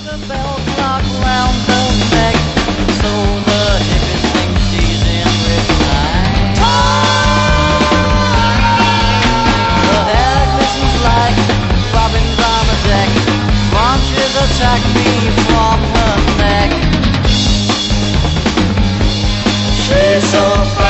The bell clock round her neck, so the hippies think she's in reply. Her hair glistens like robins on a deck, branches attack me from her neck. She's so fine.